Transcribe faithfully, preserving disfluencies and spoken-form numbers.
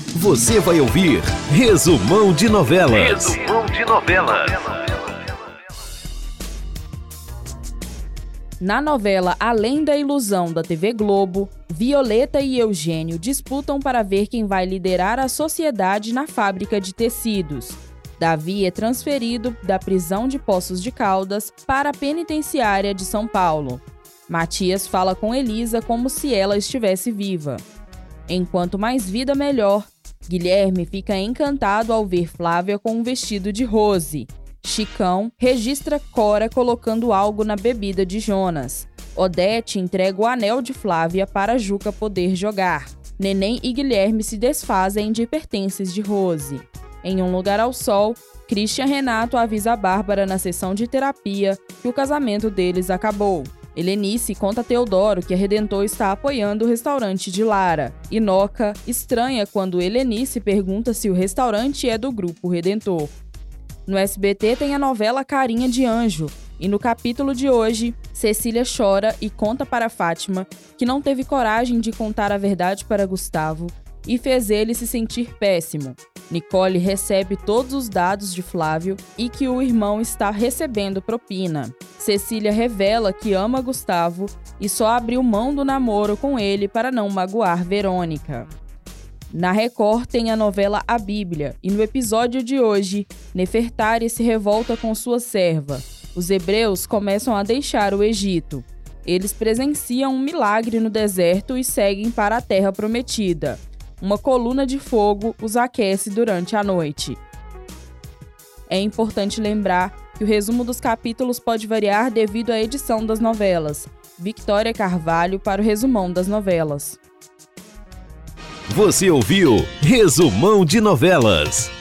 Você vai ouvir Resumão de Novelas. Resumão de Novelas. Na novela Além da Ilusão da T V Globo, Violeta e Eugênio disputam para ver quem vai liderar a sociedade na fábrica de tecidos. Davi é transferido da prisão de Poços de Caldas para a penitenciária de São Paulo. Matias fala com Elisa como se ela estivesse viva. Enquanto mais vida, melhor. Guilherme fica encantado ao ver Flávia com um vestido de Rose. Chicão registra Cora colocando algo na bebida de Jonas. Odete entrega o anel de Flávia para Juca poder jogar. Neném e Guilherme se desfazem de pertences de Rose. Em Um Lugar ao Sol, Christian Renato avisa a Bárbara na sessão de terapia que o casamento deles acabou. Helenice conta a Teodoro que a Redentor está apoiando o restaurante de Lara. Inoca estranha quando Helenice pergunta se o restaurante é do Grupo Redentor. No S B T tem a novela Carinha de Anjo, e no capítulo de hoje, Cecília chora e conta para Fátima que não teve coragem de contar a verdade para Gustavo e fez ele se sentir péssimo. Nicole recebe todos os dados de Flávio e que o irmão está recebendo propina. Cecília revela que ama Gustavo e só abriu mão do namoro com ele para não magoar Verônica. Na Record tem a novela A Bíblia, e no episódio de hoje, Nefertari se revolta com sua serva. Os hebreus começam a deixar o Egito. Eles presenciam um milagre no deserto e seguem para a Terra Prometida. Uma coluna de fogo os aquece durante a noite. É importante lembrar que o resumo dos capítulos pode variar devido à edição das novelas. Victoria Carvalho para o Resumão das Novelas. Você ouviu Resumão de Novelas.